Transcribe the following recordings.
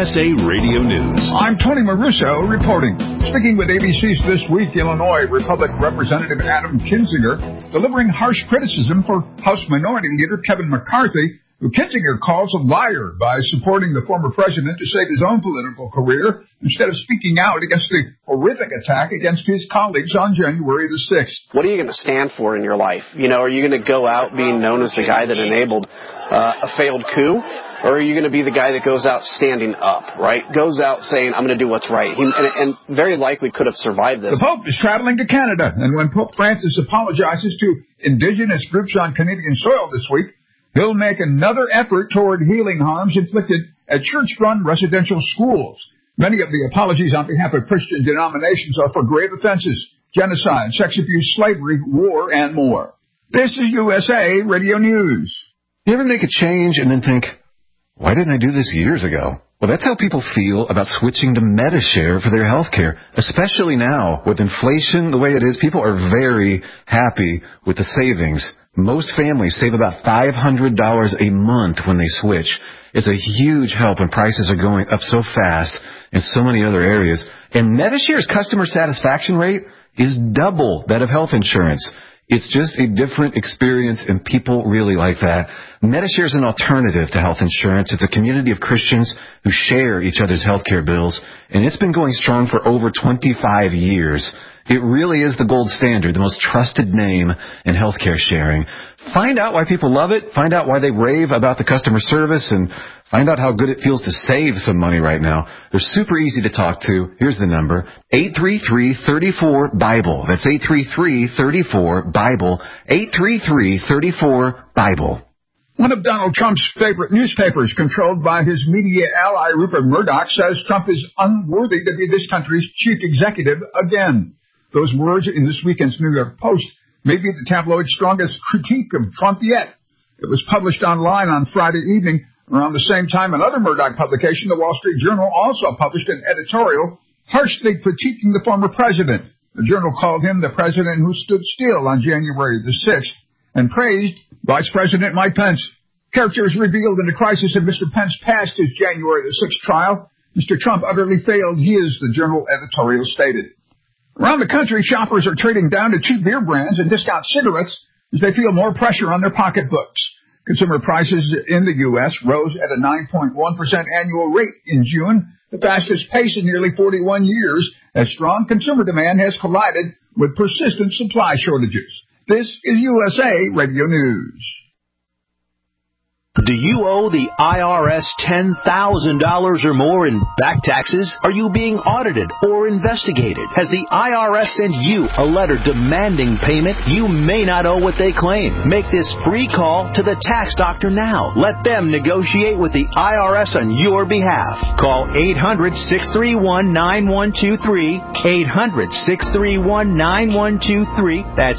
USA Radio News. I'm Tony Maruso reporting. Speaking with ABC's This Week, Illinois Republican Representative Adam Kinzinger delivering harsh criticism for House Minority Leader Kevin McCarthy, who Kinzinger calls a liar by supporting the former president to save his own political career instead of speaking out against the horrific attack against his colleagues on January the 6th. What are you going to stand for in your life? Are you going to go out being known as the guy that enabled a failed coup? Or are you going to be the guy that goes out standing up, right? Goes out saying, I'm going to do what's right. And very likely could have survived this. The Pope is traveling to Canada, and when Pope Francis apologizes to indigenous groups on Canadian soil this week, he'll make another effort toward healing harms inflicted at church-run residential schools. Many of the apologies on behalf of Christian denominations are for grave offenses, genocide, sex abuse, slavery, war, and more. This is USA Radio News. You ever make a change and then think, why didn't I do this years ago? Well, that's how people feel about switching to Medi-Share for their health care, especially now with inflation the way it is. People are very happy with the savings. Most families save about $500 a month when they switch. It's a huge help when prices are going up so fast in so many other areas. And Medi-Share's customer satisfaction rate is double that of health insurance. It's just a different experience, and people really like that. Medi-Share is an alternative to health insurance. It's a community of Christians who share each other's health care bills, and it's been going strong for over 25 years. It really is the gold standard, the most trusted name in healthcare sharing. Find out why people love it. Find out why they rave about the customer service, and find out how good it feels to save some money right now. They're super easy to talk to. Here's the number, 833-34-BIBLE. That's 833-34-BIBLE, 833-34-BIBLE. One of Donald Trump's favorite newspapers, controlled by his media ally Rupert Murdoch, says Trump is unworthy to be this country's chief executive again. Those words in this weekend's New York Post may be the tabloid's strongest critique of Trump yet. It was published online on Friday evening. Around the same time, another Murdoch publication, the Wall Street Journal, also published an editorial harshly critiquing the former president. The journal called him the president who stood still on January the 6th and praised Vice President Mike Pence. Characters revealed in the crisis of Mr. Pence past his January the 6th trial. Mr. Trump utterly failed his, the journal editorial stated. Around the country, shoppers are trading down to cheap beer brands and discount cigarettes as they feel more pressure on their pocketbooks. Consumer prices in the U.S. rose at a 9.1% annual rate in June, the fastest pace in nearly 41 years, as strong consumer demand has collided with persistent supply shortages. This is USA Radio News. Do you owe the IRS $10,000 or more in back taxes? Are you being audited or investigated? Has the IRS sent you a letter demanding payment? You may not owe what they claim. Make this free call to the tax doctor now. Let them negotiate with the IRS on your behalf. Call 800-631-9123, 800-631-9123. That's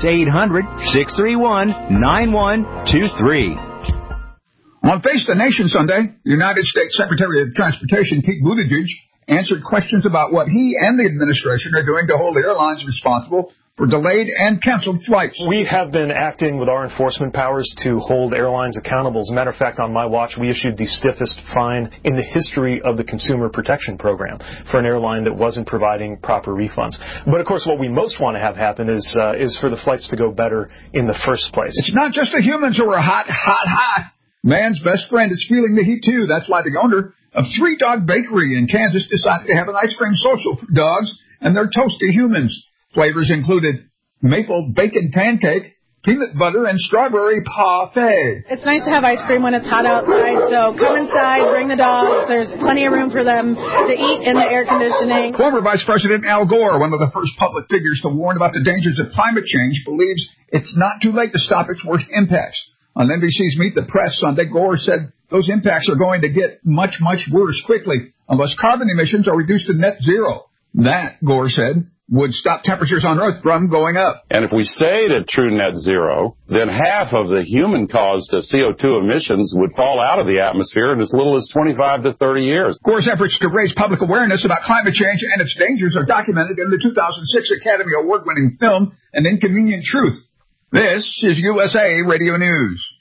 800-631-9123. On Face the Nation Sunday, United States Secretary of Transportation Pete Buttigieg answered questions about what he and the administration are doing to hold airlines responsible for delayed and canceled flights. We have been acting with our enforcement powers to hold airlines accountable. As a matter of fact, on my watch, we issued the stiffest fine in the history of the Consumer Protection Program for an airline that wasn't providing proper refunds. But, of course, what we most want to have happen is for the flights to go better in the first place. It's not just the humans who are hot. Man's best friend is feeling the heat, too. That's why the owner of Three Dog Bakery in Kansas decided to have an ice cream social for dogs and their toasty humans. Flavors included maple bacon pancake, peanut butter, and strawberry parfait. It's nice to have ice cream when it's hot outside, so come inside, bring the dogs. There's plenty of room for them to eat in the air conditioning. Former Vice President Al Gore, one of the first public figures to warn about the dangers of climate change, believes it's not too late to stop its worst impacts. On NBC's Meet the Press Sunday, Gore said those impacts are going to get much, much worse quickly unless carbon emissions are reduced to net zero. That, Gore said, would stop temperatures on Earth from going up. And if we stayed at true net zero, then half of the human-caused CO2 emissions would fall out of the atmosphere in as little as 25 to 30 years. Gore's efforts to raise public awareness about climate change and its dangers are documented in the 2006 Academy Award-winning film, An Inconvenient Truth. This is USA Radio News.